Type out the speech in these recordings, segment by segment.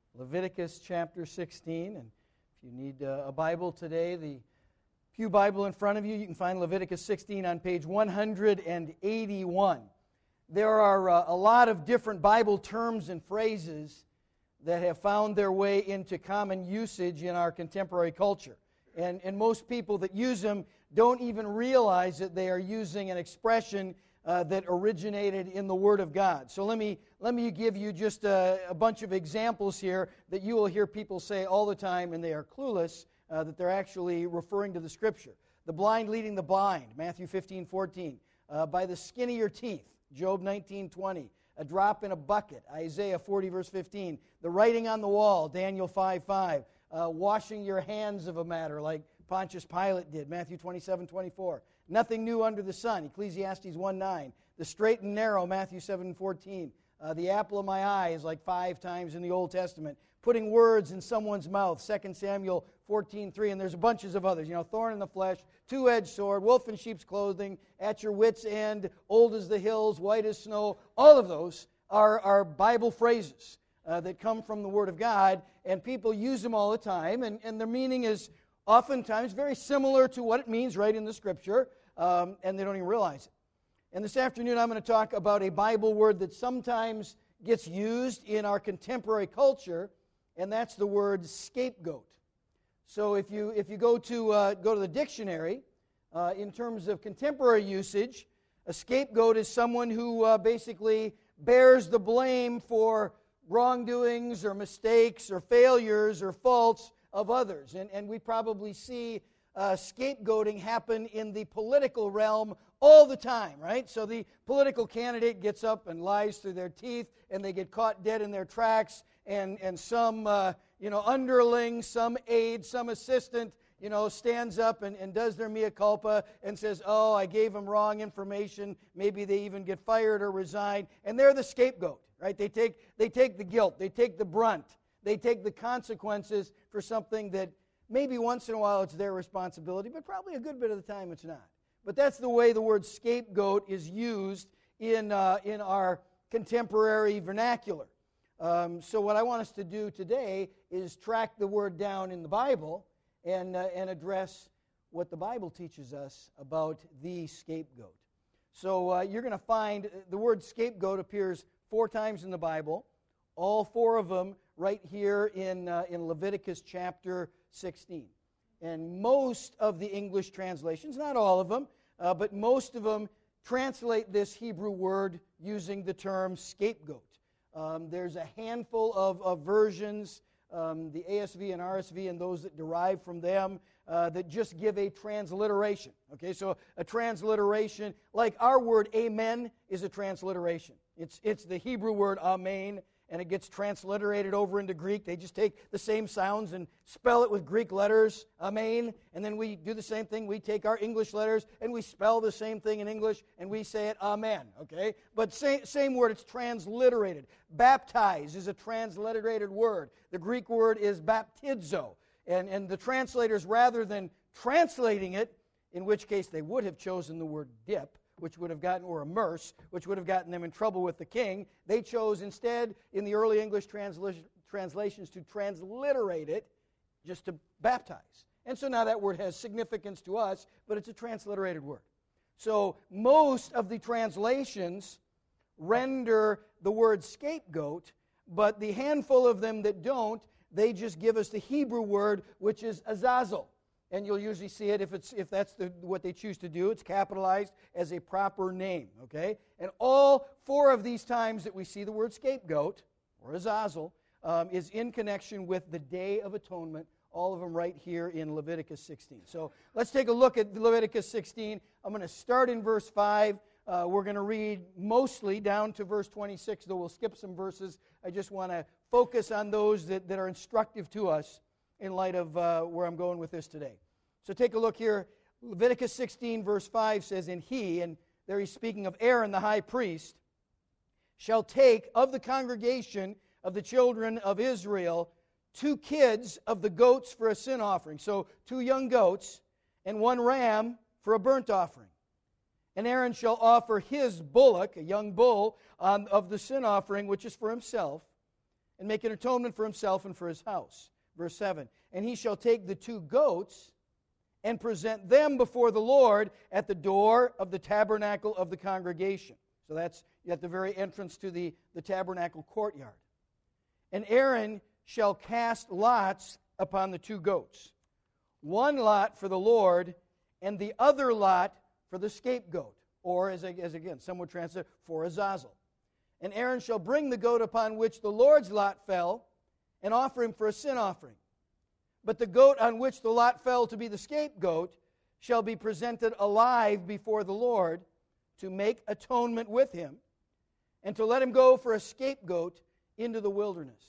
Leviticus chapter 16. And if you need a Bible today, the Pew Bible in front of you, you can find Leviticus 16 on page 181. There are a lot of different Bible terms and phrases that have found their way into common usage in our contemporary culture. And most people that use them don't even realize that they are using an expression that originated in the Word of God. So let me give you just a bunch of examples here that you will hear people say all the time, and they are clueless that they're actually referring to the Scripture. The blind leading the blind, Matthew 15:14. By the skin of your teeth, Job 19:20. A drop in a bucket, Isaiah 40, verse 15. The writing on the wall, Daniel 5:5. Washing your hands of a matter, like Pontius Pilate did, Matthew 27:24. Nothing new under the sun, Ecclesiastes 1:9. The straight and narrow, Matthew 7:14. The apple of my eye is like 5 times in the Old Testament. Putting words in someone's mouth, 2 Samuel 14:3, and there's bunches of others. Thorn in the flesh, two-edged sword, wolf in sheep's clothing, at your wit's end, old as the hills, white as snow. All of those are Bible phrases that come from the Word of God, and people use them all the time, and their meaning is oftentimes very similar to what it means right in the Scripture, and they don't even realize it. And this afternoon I'm going to talk about a Bible word that sometimes gets used in our contemporary culture, and that's the word scapegoat. So if you go to the dictionary, in terms of contemporary usage, a scapegoat is someone who basically bears the blame for wrongdoings or mistakes or failures or faults of others. And we probably see scapegoating happen in the political realm all the time, right? So the political candidate gets up and lies through their teeth, and they get caught dead in their tracks, and some underling, some aide, some assistant, stands up and does their mea culpa and says, oh, I gave them wrong information. Maybe they even get fired or resign, and they're the scapegoat, right? They take the guilt, they take the brunt, they take the consequences for something that maybe once in a while it's their responsibility, but probably a good bit of the time it's not. But that's the way the word scapegoat is used in our contemporary vernacular. So what I want us to do today is track the word down in the Bible and address what the Bible teaches us about the scapegoat. So you're going to find the word scapegoat appears 4 times in the Bible, all 4 of them right here in Leviticus chapter 16. And most of the English translations, not all of them, but most of them translate this Hebrew word using the term scapegoat. There's a handful of versions, the ASV and RSV and those that derive from them, that just give a transliteration. Okay, so a transliteration, like our word amen is a transliteration. It's the Hebrew word amen, and it gets transliterated over into Greek. They just take the same sounds and spell it with Greek letters, amen, and then we do the same thing. We take our English letters and we spell the same thing in English and we say it amen, okay? But same word, it's transliterated. Baptize is a transliterated word. The Greek word is baptizo, and the translators, rather than translating it, in which case they would have chosen the word dip, which would have gotten, or immerse, which would have gotten them in trouble with the king. They chose instead, in the early English translations, to transliterate it just to baptize. And so now that word has significance to us, but it's a transliterated word. So most of the translations render the word scapegoat, but the handful of them that don't, they just give us the Hebrew word, which is azazel. And you'll usually see it if that's what they choose to do. It's capitalized as a proper name, okay? And all 4 of these times that we see the word scapegoat, or azazel, is in connection with the Day of Atonement, all of them right here in Leviticus 16. So let's take a look at Leviticus 16. I'm going to start in verse 5. We're going to read mostly down to verse 26, though we'll skip some verses. I just want to focus on those that are instructive to us in light of where I'm going with this today. So take a look here. Leviticus 16, verse 5 says, and he, and there he's speaking of Aaron the high priest, shall take of the congregation of the children of Israel 2 kids of the goats for a sin offering. So 2 young goats and 1 ram for a burnt offering. And Aaron shall offer his bullock, a young bull, of the sin offering, which is for himself. and make an atonement for himself and for his house. Verse 7, and he shall take the 2 goats and present them before the Lord at the door of the tabernacle of the congregation. So that's at the very entrance to the tabernacle courtyard. And Aaron shall cast lots upon the 2 goats, 1 lot for the Lord, and the other lot for the scapegoat, or as again, some would translate, for Azazel. And Aaron shall bring the goat upon which the Lord's lot fell, and offer him for a sin offering. But the goat on which the lot fell to be the scapegoat shall be presented alive before the Lord to make atonement with him, and to let him go for a scapegoat into the wilderness.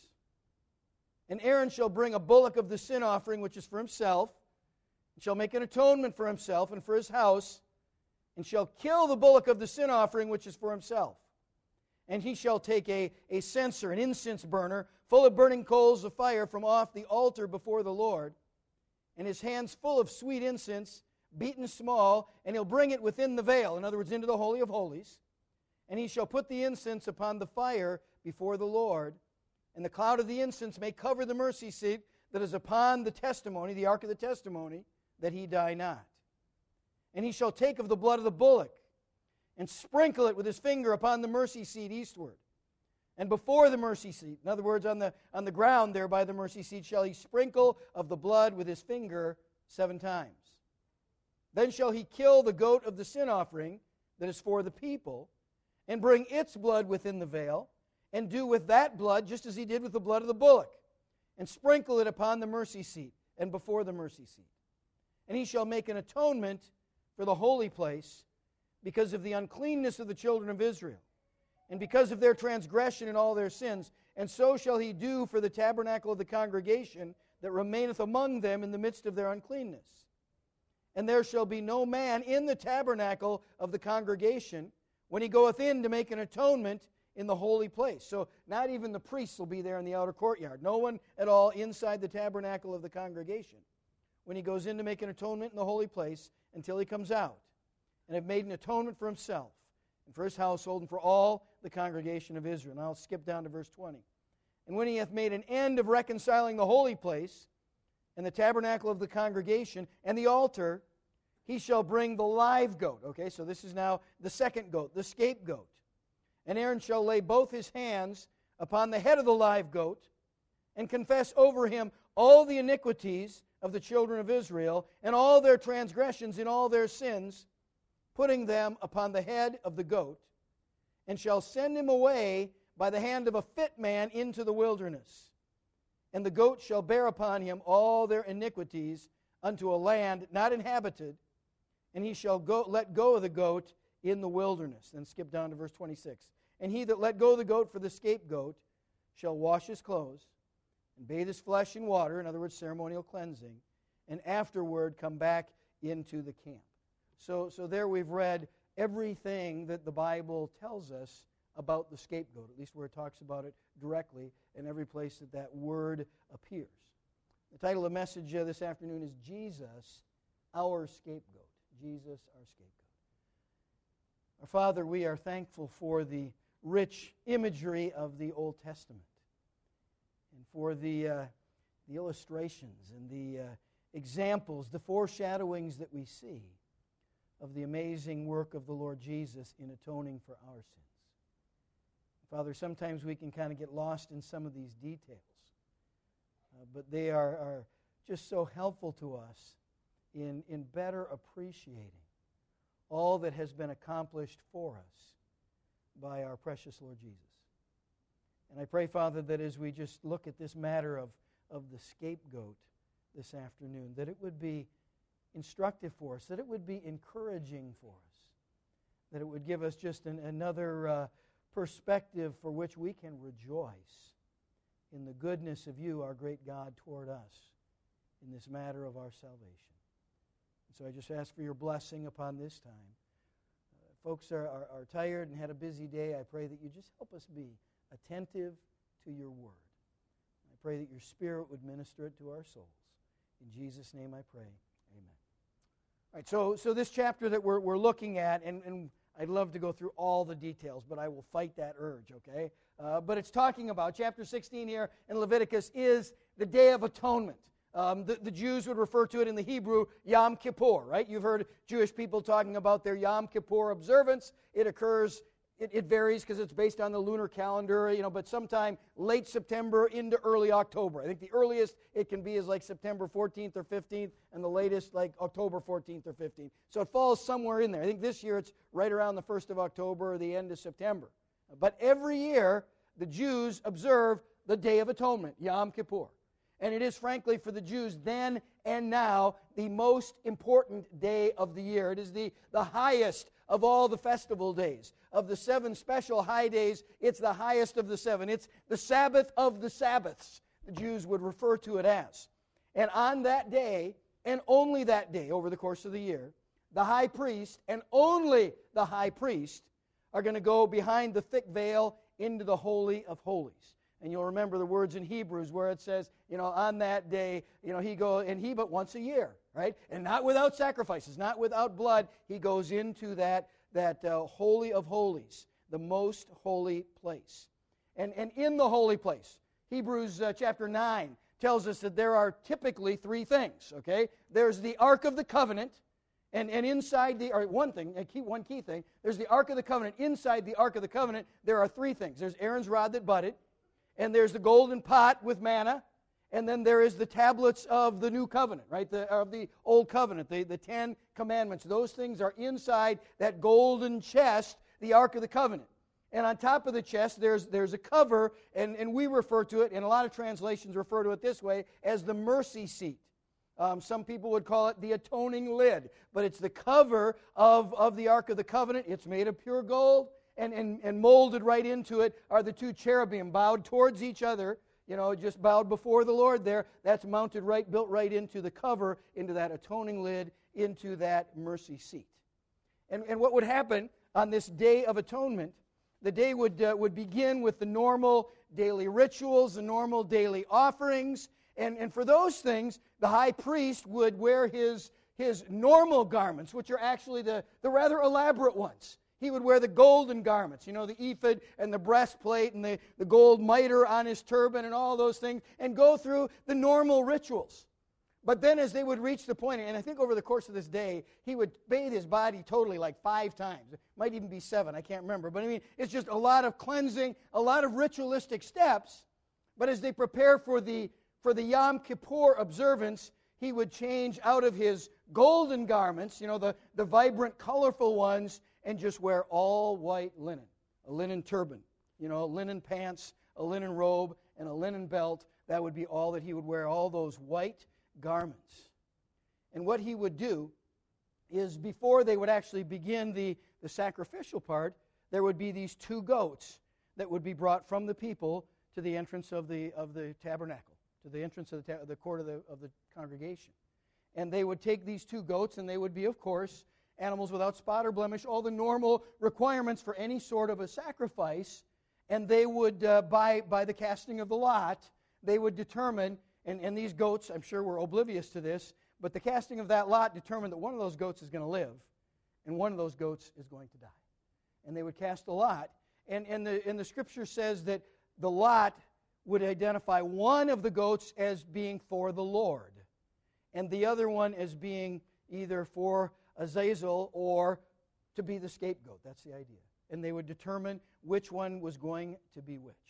And Aaron shall bring a bullock of the sin offering, which is for himself, and shall make an atonement for himself and for his house, and shall kill the bullock of the sin offering, which is for himself. And he shall take a censer, an incense burner, full of burning coals of fire from off the altar before the Lord, and his hands full of sweet incense, beaten small, and he'll bring it within the veil, in other words, into the Holy of Holies. And he shall put the incense upon the fire before the Lord, and the cloud of the incense may cover the mercy seat that is upon the testimony, the ark of the testimony, that he die not. And he shall take of the blood of the bullock, and sprinkle it with his finger upon the mercy seat eastward. And before the mercy seat, in other words, on the ground there by the mercy seat, shall he sprinkle of the blood with his finger 7 times. Then shall he kill the goat of the sin offering that is for the people, and bring its blood within the veil, and do with that blood just as he did with the blood of the bullock, and sprinkle it upon the mercy seat and before the mercy seat. And he shall make an atonement for the holy place because of the uncleanness of the children of Israel, and because of their transgression and all their sins. And so shall he do for the tabernacle of the congregation that remaineth among them in the midst of their uncleanness. And there shall be no man in the tabernacle of the congregation when he goeth in to make an atonement in the holy place. So not even the priests will be there in the outer courtyard. No one at all inside the tabernacle of the congregation when he goes in to make an atonement in the holy place until he comes out and have made an atonement for himself and for his household and for all the congregation of Israel. Now I'll skip down to verse 20. And when he hath made an end of reconciling the holy place and the tabernacle of the congregation and the altar, he shall bring the live goat. Okay, so this is now the second goat, the scapegoat. And Aaron shall lay both his hands upon the head of the live goat and confess over him all the iniquities of the children of Israel and all their transgressions in all their sins, putting them upon the head of the goat, and shall send him away by the hand of a fit man into the wilderness. And the goat shall bear upon him all their iniquities unto a land not inhabited, and he shall let go of the goat in the wilderness. Then skip down to verse 26. And he that let go of the goat for the scapegoat shall wash his clothes, and bathe his flesh in water, in other words, ceremonial cleansing, and afterward come back into the camp. So there we've read everything that the Bible tells us about the scapegoat, at least where it talks about it directly, in every place that that word appears. The title of the message this afternoon is Jesus, our scapegoat. Jesus, our scapegoat. Our Father, we are thankful for the rich imagery of the Old Testament and for the illustrations and the examples, the foreshadowings that we see of the amazing work of the Lord Jesus in atoning for our sins. Father, sometimes we can kind of get lost in some of these details, but they are just so helpful to us in better appreciating all that has been accomplished for us by our precious Lord Jesus. And I pray, Father, that as we just look at this matter of the scapegoat this afternoon, that it would be instructive for us, that it would be encouraging for us, that it would give us just another perspective for which we can rejoice in the goodness of you, our great God, toward us in this matter of our salvation. And so I just ask for your blessing upon this time. Folks are tired and had a busy day. I pray that you just help us be attentive to your word. I pray that your Spirit would minister it to our souls. In Jesus' name I pray. Amen. All right, so this chapter that we're looking at, and I'd love to go through all the details, but I will fight that urge, okay? but it's talking about, chapter 16 here in Leviticus, is the Day of Atonement. The Jews would refer to it in the Hebrew, Yom Kippur, right? You've heard Jewish people talking about their Yom Kippur observance. It occurs, it varies because it's based on the lunar calendar, but sometime late September into early October. I think the earliest it can be is like September 14th or 15th, and the latest like October 14th or 15th. So it falls somewhere in there. I think this year it's right around the 1st of October or the end of September. But every year, the Jews observe the Day of Atonement, Yom Kippur. And it is, frankly, for the Jews then and now, the most important day of the year. It is the highest of all the festival days. Of the 7 special high days, it's the highest of the 7. It's the Sabbath of the Sabbaths, the Jews would refer to it as. And on that day, and only that day over the course of the year, the high priest, and only the high priest, are going to go behind the thick veil into the Holy of Holies. And you'll remember the words in Hebrews where it says, on that day, he but once a year, right? And not without sacrifices, not without blood, he goes into that Holy of Holies, the most holy place. And in the holy place, Hebrews chapter 9 tells us that there are typically 3 things, okay? There's the Ark of the Covenant, and inside one key thing, there's the Ark of the Covenant. Inside the Ark of the Covenant, there are 3 things. There's Aaron's rod that budded, and there's the golden pot with manna, and then there is the tablets of the new covenant, right? Of the old covenant, the 10 commandments. Those things are inside that golden chest, the Ark of the Covenant. And on top of the chest, there's a cover, and we refer to it, and a lot of translations refer to it this way, as the mercy seat. Some people would call it the atoning lid, but it's the cover of the Ark of the Covenant. It's made of pure gold, and molded right into it are the 2 cherubim bowed towards each other, just bowed before the Lord there. That's built right into the cover, into that atoning lid, into that mercy seat. And what would happen on this Day of Atonement, the day would begin with the normal daily rituals, the normal daily offerings, and for those things, the high priest would wear his normal garments, which are actually the rather elaborate ones. He would wear the golden garments, the ephod and the breastplate and the gold mitre on his turban and all those things, and go through the normal rituals. But then as they would reach the point, and I think over the course of this day, he would bathe his body totally like 5 times. It might even be 7, I can't remember. But it's just a lot of cleansing, a lot of ritualistic steps. But as they prepare for the Yom Kippur observance, he would change out of his golden garments, the vibrant, colorful ones, and just wear all white linen, a linen turban, linen pants, a linen robe, and a linen belt. That would be all that he would wear, all those white garments. And what he would do is, before they would actually begin the sacrificial part, there would be these 2 goats that would be brought from the people to the entrance of the tabernacle, to the entrance of the court of the congregation. And they would take these 2 goats, and they would be, of course, animals without spot or blemish, all the normal requirements for any sort of a sacrifice. And they would, by the casting of the lot, they would determine, and these goats, I'm sure, were oblivious to this, but the casting of that lot determined that one of those goats is going to live, and one of those goats is going to die. And they would cast a lot, and the Scripture says that the lot would identify one of the goats as being for the Lord, and the other one as being either for Azazel or to be the scapegoat. That's the idea. And they would determine which one was going to be which.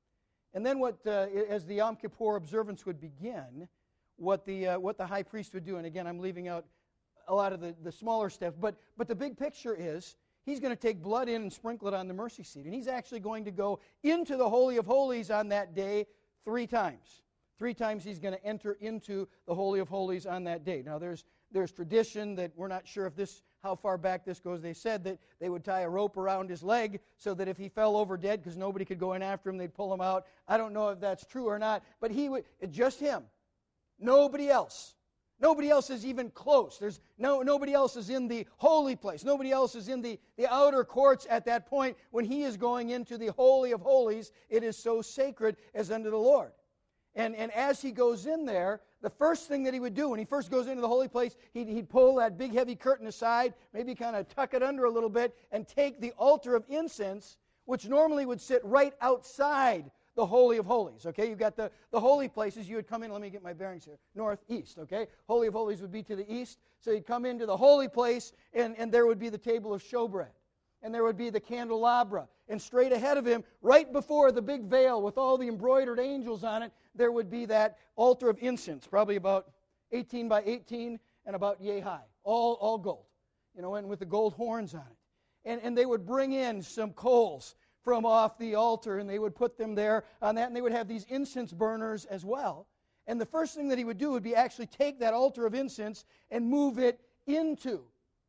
And then as the Yom Kippur observance would begin, what the high priest would do, and again, I'm leaving out a lot of the smaller stuff, but the big picture is he's going to take blood in and sprinkle it on the mercy seat. And he's actually going to go into the Holy of Holies on that day 3 times. 3 times he's going to enter into the Holy of Holies on that day. Now, there's tradition that we're not sure how far back this goes. They said that they would tie a rope around his leg so that if he fell over dead, because nobody could go in after him, they'd pull him out. I don't know if that's true or not, but just him. Nobody else. Nobody else is even close. Nobody else is in the holy place. Nobody else is in the outer courts at that point when he is going into the Holy of Holies. It is so sacred as unto the Lord. And as he goes in there, the first thing that he would do when he first goes into the holy place, he'd pull that big heavy curtain aside, maybe kind of tuck it under a little bit, and take the altar of incense, which normally would sit right outside the Holy of Holies, okay? You've got the holy places. You would come in, let me get my bearings here, northeast, okay? Holy of Holies would be to the east. So you'd come into the holy place, and there would be the table of showbread. And there would be the candelabra. And straight ahead of him, right before the big veil with all the embroidered angels on it, there would be that altar of incense, probably about 18 by 18 and about yay high, all gold, and with the gold horns on it. And they would bring in some coals from off the altar, and they would put them there on that, and they would have these incense burners as well. And the first thing that he would do would be actually take that altar of incense and move it into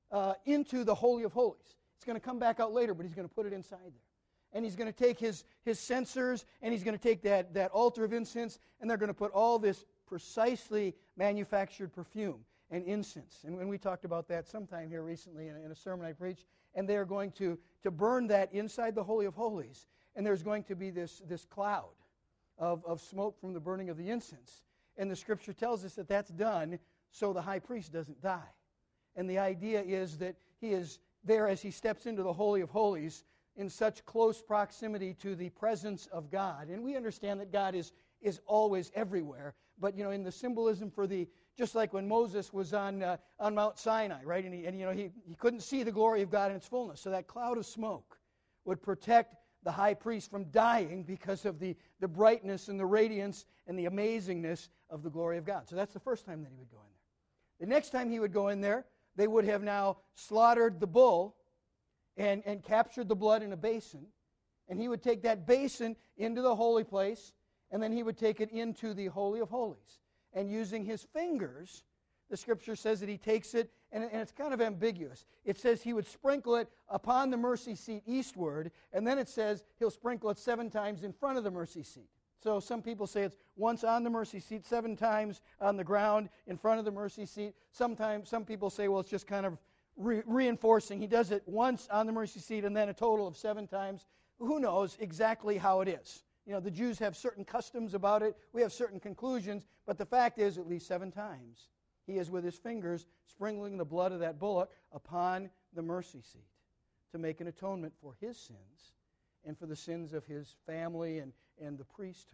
the Holy of Holies. It's going to come back out later, but he's going to put it inside there. And he's going to take his censers, and he's going to take that altar of incense, and they're going to put all this precisely manufactured perfume and incense. And we talked about that sometime here recently in a sermon I preached. And they are going to burn that inside the Holy of Holies. And there's going to be this cloud of smoke from the burning of the incense. And the Scripture tells us that that's done so the high priest doesn't die. And the idea is that he is there as he steps into the Holy of Holies in such close proximity to the presence of God. And we understand that God is always everywhere. But, in the symbolism for just like when Moses was on Mount Sinai, right? And he couldn't see the glory of God in its fullness. So that cloud of smoke would protect the high priest from dying because of the brightness and the radiance and the amazingness of the glory of God. So that's the first time that he would go in there. The next time he would go in there, they would have now slaughtered the bull and captured the blood in a basin. And he would take that basin into the holy place, and then he would take it into the Holy of Holies. And using his fingers, the Scripture says that he takes it, and it's kind of ambiguous. It says he would sprinkle it upon the mercy seat eastward, and then it says he'll sprinkle it 7 times in front of the mercy seat. So some people say it's once on the mercy seat, 7 times on the ground in front of the mercy seat. Some people say, well, it's just kind of reinforcing. He does it once on the mercy seat and then a total of 7 times. Who knows exactly how it is? The Jews have certain customs about it. We have certain conclusions. But the fact is, at least 7 times, he is with his fingers sprinkling the blood of that bullock upon the mercy seat to make an atonement for his sins and for the sins of his family and the priesthood.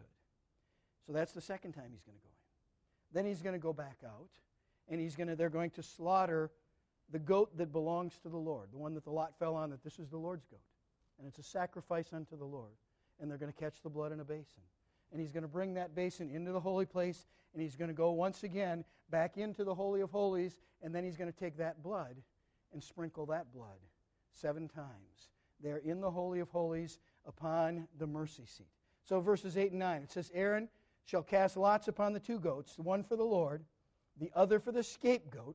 So that's the second time he's going to go in. Then he's going to go back out, and they're going to slaughter the goat that belongs to the Lord, the one that the lot fell on, that this is the Lord's goat. And it's a sacrifice unto the Lord. And they're going to catch the blood in a basin. And he's going to bring that basin into the holy place, and he's going to go once again back into the Holy of Holies, and then he's going to take that blood and sprinkle that blood 7 times there in the Holy of Holies upon the mercy seat. So verses 8 and 9, it says, Aaron shall cast lots upon the 2 goats, the one for the Lord, the other for the scapegoat,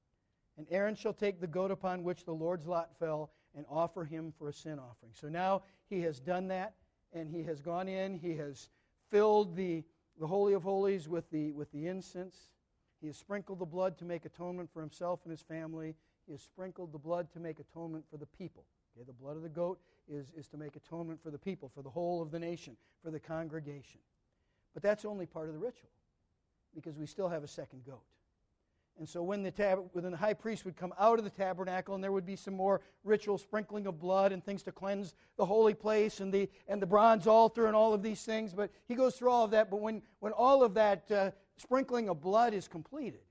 and Aaron shall take the goat upon which the Lord's lot fell and offer him for a sin offering. So now he has done that. And he has gone in, he has filled the Holy of Holies with the incense. He has sprinkled the blood to make atonement for himself and his family. He has sprinkled the blood to make atonement for the people. Okay, the blood of the goat is to make atonement for the people, for the whole of the nation, for the congregation. But that's only part of the ritual, because we still have a second goat. And so when the high priest would come out of the tabernacle, and there would be some more ritual sprinkling of blood and things to cleanse the holy place and the bronze altar and all of these things. But he goes through all of that. But when all of that sprinkling of blood is completed,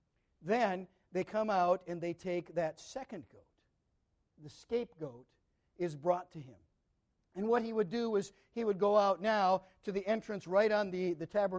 then they come out and they take that second goat. The scapegoat is brought to him. And what he would do is he would go out now to the entrance right on the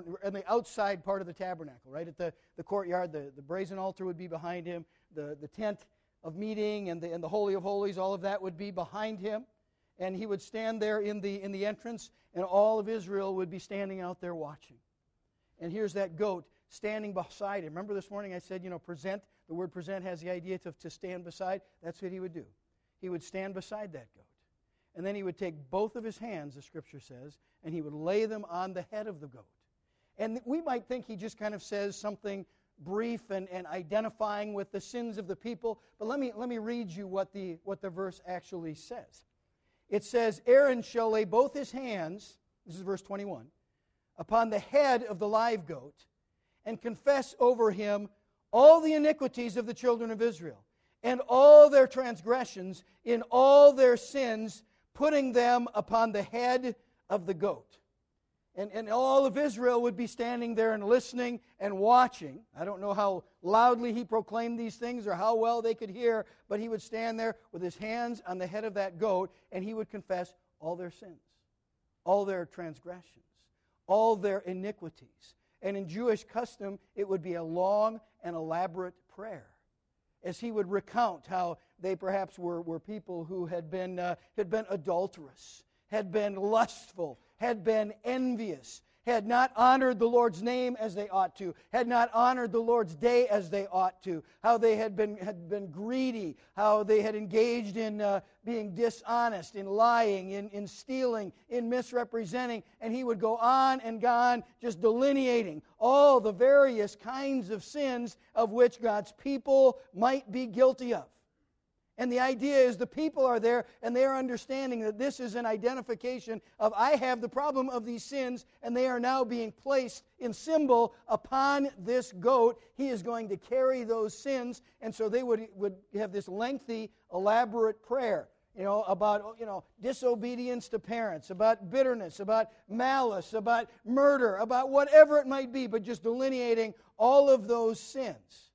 outside part of the tabernacle, right at the courtyard. The brazen altar would be behind him. The tent of meeting and the Holy of Holies, all of that would be behind him. And he would stand there in the entrance, and all of Israel would be standing out there watching. And here's that goat standing beside him. Remember this morning I said, present. The word present has the idea to stand beside. That's what he would do. He would stand beside that goat. And then he would take both of his hands, the Scripture says, and he would lay them on the head of the goat. And we might think he just kind of says something brief and identifying with the sins of the people. But let me read you what the verse actually says. It says, Aaron shall lay both his hands, this is verse 21, upon the head of the live goat, and confess over him all the iniquities of the children of Israel, and all their transgressions in all their sins, putting them upon the head of the goat. And all of Israel would be standing there and listening and watching. I don't know how loudly he proclaimed these things or how well they could hear, but he would stand there with his hands on the head of that goat, and he would confess all their sins, all their transgressions, all their iniquities. And in Jewish custom, it would be a long and elaborate prayer, as he would recount how they perhaps were people who had been adulterous, had been lustful, had been envious, had not honored the Lord's name as they ought to, had not honored the Lord's day as they ought to, how they had been greedy, how they had engaged in being dishonest, in lying, in stealing, in misrepresenting, and he would go on and on just delineating all the various kinds of sins of which God's people might be guilty of. And the idea is the people are there and they are understanding that this is an identification of I have the problem of these sins, and they are now being placed in symbol upon this goat. He is going to carry those sins, and so they would have this lengthy, elaborate prayer, about disobedience to parents, about bitterness, about malice, about murder, about whatever it might be, but just delineating all of those sins.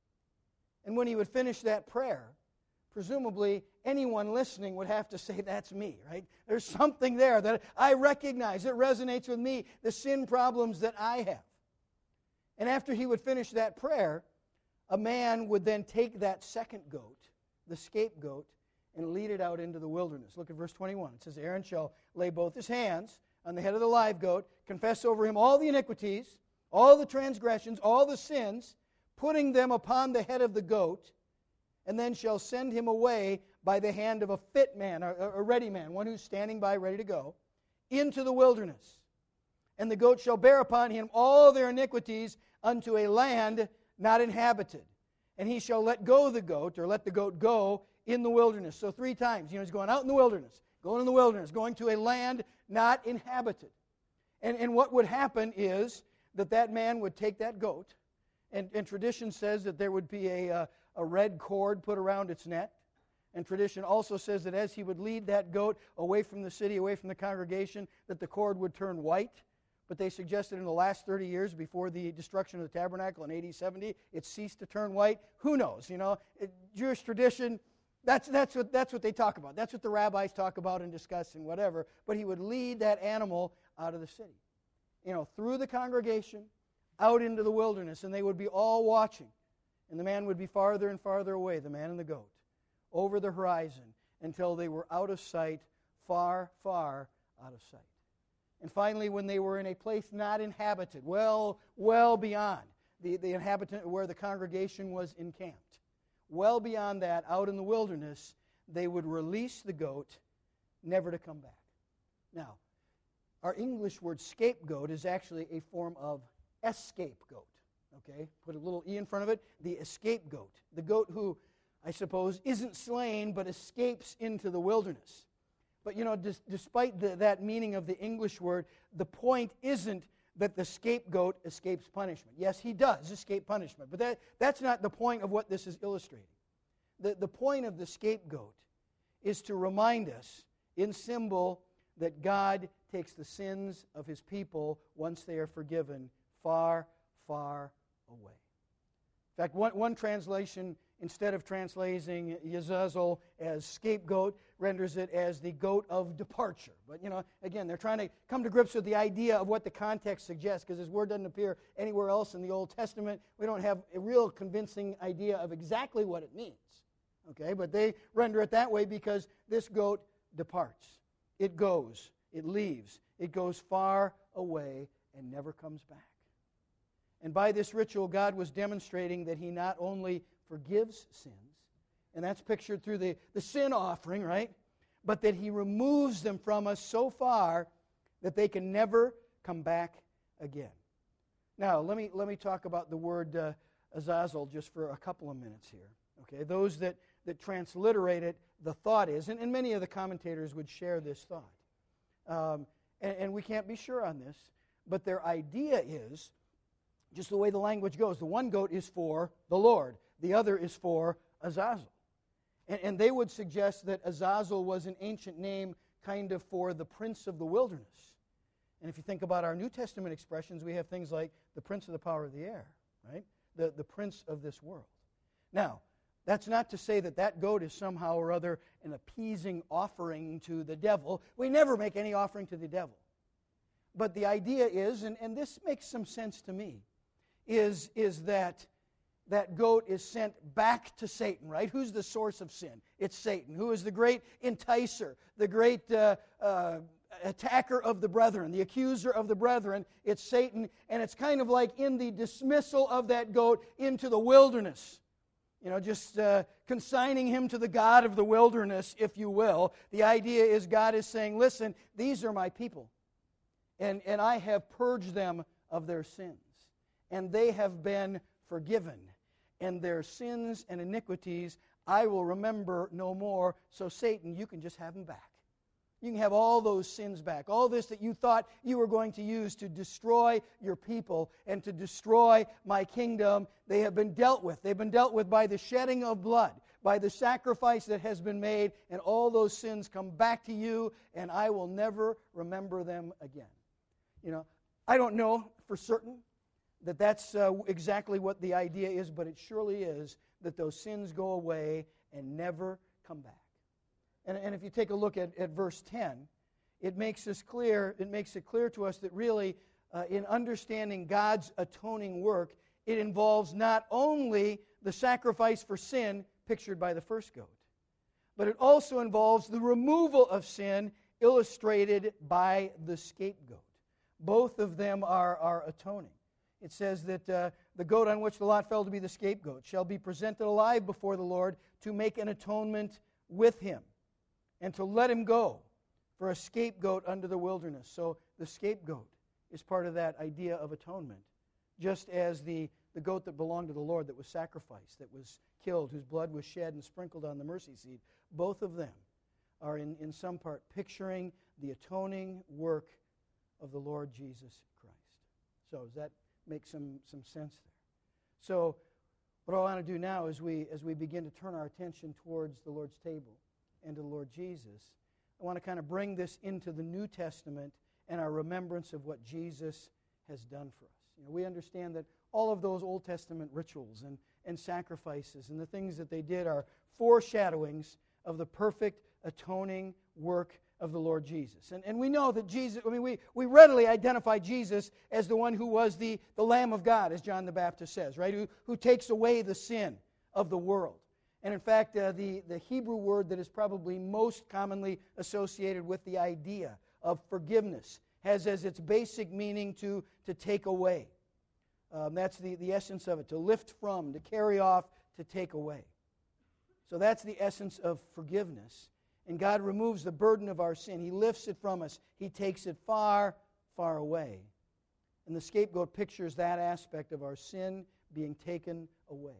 And when he would finish that prayer, presumably, anyone listening would have to say, that's me, right? There's something there that I recognize. It resonates with me, the sin problems that I have. And after he would finish that prayer, a man would then take that second goat, the scapegoat, and lead it out into the wilderness. Look at verse 21. It says, Aaron shall lay both his hands on the head of the live goat, confess over him all the iniquities, all the transgressions, all the sins, putting them upon the head of the goat, and then shall send him away by the hand of a fit man, a ready man, one who's standing by ready to go, into the wilderness. And the goat shall bear upon him all their iniquities unto a land not inhabited. And he shall let go the goat, or let the goat go in the wilderness. So 3 times, he's going out in the wilderness, going in the wilderness, going to a land not inhabited. And what would happen is that man would take that goat, and tradition says that there would be a red cord put around its neck. And tradition also says that as he would lead that goat away from the city, away from the congregation, that the cord would turn white. But they suggested in the last 30 years before the destruction of the tabernacle in AD 70, it ceased to turn white. Who knows? Jewish tradition, that's what they talk about. That's what the rabbis talk about and discuss and whatever. But he would lead that animal out of the city, through the congregation, out into the wilderness, and they would be all watching. And the man would be farther and farther away, the man and the goat, over the horizon, until they were out of sight, far, far out of sight. And finally, when they were in a place not inhabited, well beyond the inhabitant where the congregation was encamped, well beyond that, out in the wilderness, they would release the goat, never to come back. Now, our English word scapegoat is actually a form of escapegoat. Okay, put a little E in front of it, the scapegoat. The goat who, I suppose, isn't slain but escapes into the wilderness. But despite that meaning of the English word, the point isn't that the scapegoat escapes punishment. Yes, he does escape punishment, but that's not the point of what this is illustrating. The point of the scapegoat is to remind us, in symbol, that God takes the sins of his people, once they are forgiven, far, far away. In fact, one translation, instead of translating Yazazel as scapegoat, renders it as the goat of departure. But, again, they're trying to come to grips with the idea of what the context suggests, because this word doesn't appear anywhere else in the Old Testament. We don't have a real convincing idea of exactly what it means. Okay, but they render it that way because this goat departs. It goes, it leaves, it goes far away and never comes back. And by this ritual, God was demonstrating that he not only forgives sins, and that's pictured through the sin offering, right? But that he removes them from us so far that they can never come back again. Now, let me talk about the word Azazel just for a couple of minutes here. Okay, those that transliterate it, the thought is, and many of the commentators would share this thought, and we can't be sure on this, but their idea is, just the way the language goes, the one goat is for the Lord, the other is for Azazel. And they would suggest that Azazel was an ancient name kind of for the prince of the wilderness. And if you think about our New Testament expressions, we have things like the prince of the power of the air, right? The prince of this world. Now, that's not to say that that goat is somehow or other an appeasing offering to the devil. We never make any offering to the devil. But the idea is, and this makes some sense to me, is that that goat is sent back to Satan, right? Who's the source of sin? It's Satan. Who is the great enticer, the great attacker of the brethren, the accuser of the brethren? It's Satan, and it's kind of like in the dismissal of that goat into the wilderness. Just consigning him to the God of the wilderness, if you will. The idea is God is saying, listen, these are my people, and I have purged them of their sins, and they have been forgiven, and their sins and iniquities I will remember no more. So Satan, you can just have them back. You can have all those sins back. All this that you thought you were going to use to destroy your people and to destroy my kingdom, they have been dealt with. They've been dealt with by the shedding of blood, by the sacrifice that has been made, and all those sins come back to you, and I will never remember them again. I don't know for certain that that's exactly what the idea is, but it surely is that those sins go away and never come back. And if you take a look at verse 10, it makes it clear to us that really in understanding God's atoning work, it involves not only the sacrifice for sin pictured by the first goat, but it also involves the removal of sin illustrated by the scapegoat. Both of them are atoning. It says that the goat on which the lot fell to be the scapegoat shall be presented alive before the Lord to make an atonement with him, and to let him go for a scapegoat unto the wilderness. So the scapegoat is part of that idea of atonement, just as the goat that belonged to the Lord that was sacrificed, that was killed, whose blood was shed and sprinkled on the mercy seat. Both of them are in some part picturing the atoning work of the Lord Jesus Christ. So does that make some sense there? So what I want to do now is as we begin to turn our attention towards the Lord's table and to the Lord Jesus, I want to kind of bring this into the New Testament and our remembrance of what Jesus has done for us. We understand that all of those Old Testament rituals and sacrifices and the things that they did are foreshadowings of the perfect atoning work of the Lord Jesus. And we know that Jesus, we readily identify Jesus as the one who was the Lamb of God, as John the Baptist says, right? Who takes away the sin of the world. And in fact, the Hebrew word that is probably most commonly associated with the idea of forgiveness has as its basic meaning to take away. That's the essence of it, to lift from, to carry off, to take away. So that's the essence of forgiveness. And God removes the burden of our sin. He lifts it from us. He takes it far, far away. And the scapegoat pictures that aspect of our sin being taken away.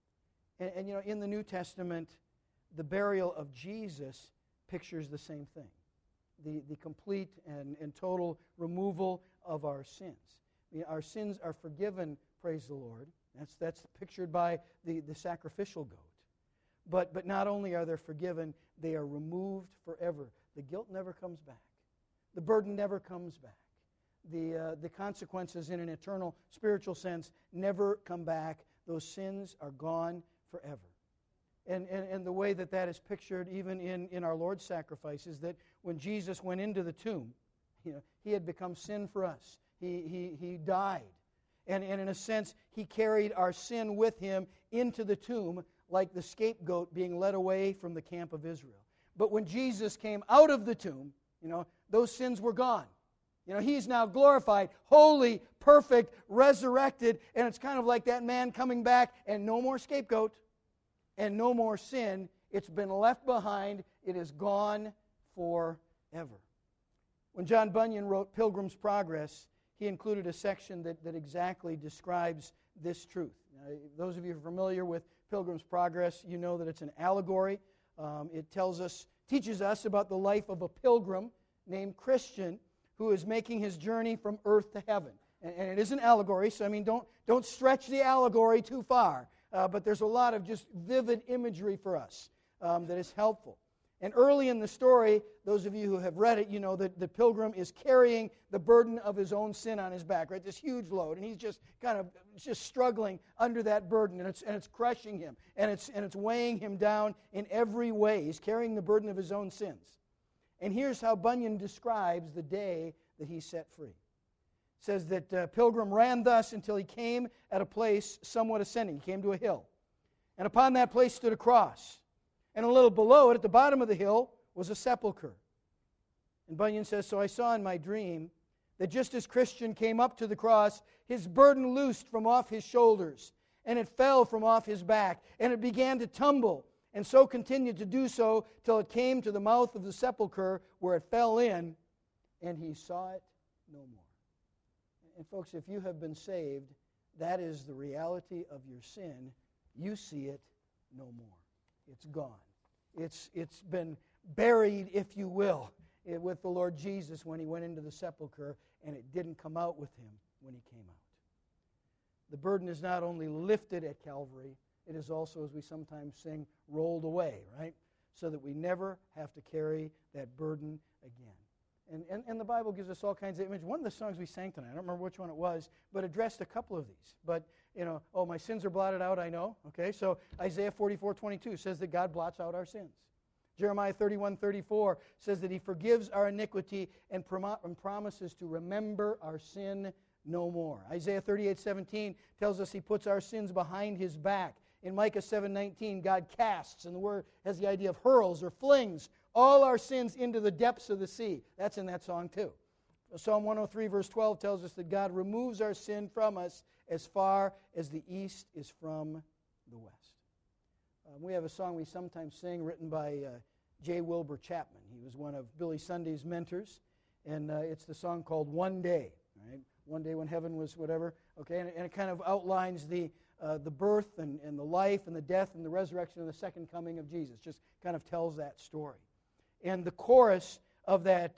And in the New Testament, the burial of Jesus pictures the same thing. The complete and total removal of our sins. Our sins are forgiven, praise the Lord. That's pictured by the sacrificial goat. But not only are they forgiven, they are removed forever. The guilt never comes back. The burden never comes back. The consequences in an eternal spiritual sense never come back. Those sins are gone forever. And the way that is pictured even in our Lord's sacrifice is that when Jesus went into the tomb, he had become sin for us. He died. And in a sense, he carried our sin with him into the tomb like the scapegoat being led away from the camp of Israel. But when Jesus came out of the tomb, those sins were gone. He's now glorified, holy, perfect, resurrected, and it's kind of like that man coming back and no more scapegoat and no more sin. It's been left behind. It is gone forever. When John Bunyan wrote Pilgrim's Progress, he included a section that exactly describes this truth. Now, those of you who are familiar with Pilgrim's Progress, you know that it's an allegory. It teaches us about the life of a pilgrim named Christian who is making his journey from earth to heaven. And it is an allegory, so don't stretch the allegory too far. But there's a lot of just vivid imagery for us that is helpful. And early in the story, those of you who have read it, you know that the pilgrim is carrying the burden of his own sin on his back, right? This huge load, and he's just kind of just struggling under that burden, and it's crushing him, and it's weighing him down in every way. He's carrying the burden of his own sins. And here's how Bunyan describes the day that he's set free. It says that Pilgrim ran thus until he came at a place somewhat ascending. He came to a hill. And upon that place stood a cross. And a little below it, at the bottom of the hill, was a sepulchre. And Bunyan says, so I saw in my dream that just as Christian came up to the cross, his burden loosed from off his shoulders, and it fell from off his back, and it began to tumble, and so continued to do so till it came to the mouth of the sepulchre, where it fell in, and he saw it no more. And folks, if you have been saved, that is the reality of your sin. You see it no more. It's gone. It's been buried, if you will, with the Lord Jesus when he went into the sepulchre, and it didn't come out with him when he came out. The burden is not only lifted at Calvary, it is also, as we sometimes sing, rolled away, right? So that we never have to carry that burden again. And the Bible gives us all kinds of images. One of the songs we sang tonight, I don't remember which one it was, but addressed a couple of these. But, my sins are blotted out, I know. Okay, so Isaiah 44:22 says that God blots out our sins. Jeremiah 31:34 says that he forgives our iniquity and promises to remember our sin no more. Isaiah 38:17 tells us he puts our sins behind his back. In Micah 7:19, God casts, and the word has the idea of hurls or flings all our sins into the depths of the sea. That's in that song too. Psalm 103 verse 12 tells us that God removes our sin from us as far as the east is from the west. We have a song we sometimes sing written by J. Wilbur Chapman. He was one of Billy Sunday's mentors, and it's the song called One Day. Right? One day when heaven was whatever. Okay, and it kind of outlines the birth and the life and the death and the resurrection and the second coming of Jesus. Just kind of tells that story. And the chorus of that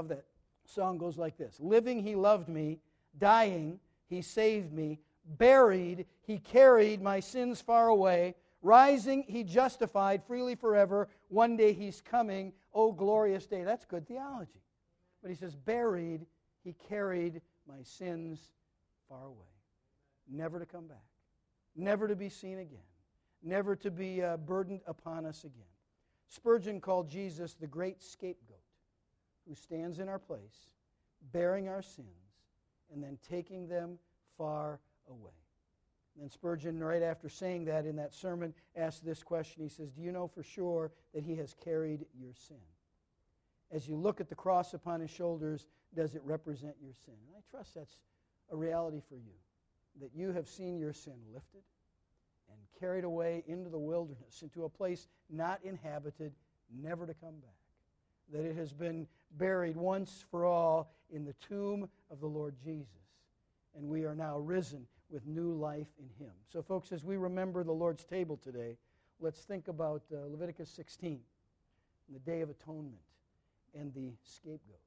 song goes like this. Living, he loved me. Dying, he saved me. Buried, he carried my sins far away. Rising, he justified freely forever. One day he's coming. Oh, glorious day. That's good theology. But he says, buried, he carried my sins far away. Never to come back. Never to be seen again. Never to be burdened upon us again. Spurgeon called Jesus the great scapegoat who stands in our place, bearing our sins, and then taking them far away. And Spurgeon, right after saying that in that sermon, asked this question. He says, do you know for sure that he has carried your sin? As you look at the cross upon his shoulders, does it represent your sin? And I trust that's a reality for you, that you have seen your sin lifted and carried away into the wilderness, into a place not inhabited, never to come back. That it has been buried once for all in the tomb of the Lord Jesus. And we are now risen with new life in him. So folks, as we remember the Lord's table today, let's think about Leviticus 16, the Day of Atonement, and the scapegoat.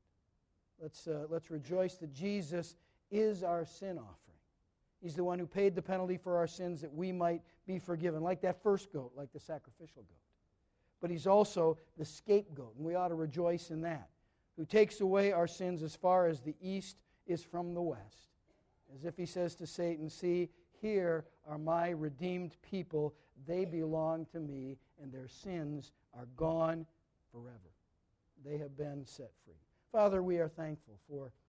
Let's rejoice that Jesus is our sin offering. He's the one who paid the penalty for our sins that we might be forgiven, like that first goat, like the sacrificial goat. But he's also the scapegoat, and we ought to rejoice in that, who takes away our sins as far as the east is from the west. As if he says to Satan, see, here are my redeemed people. They belong to me, and their sins are gone forever. They have been set free. Father, we are thankful for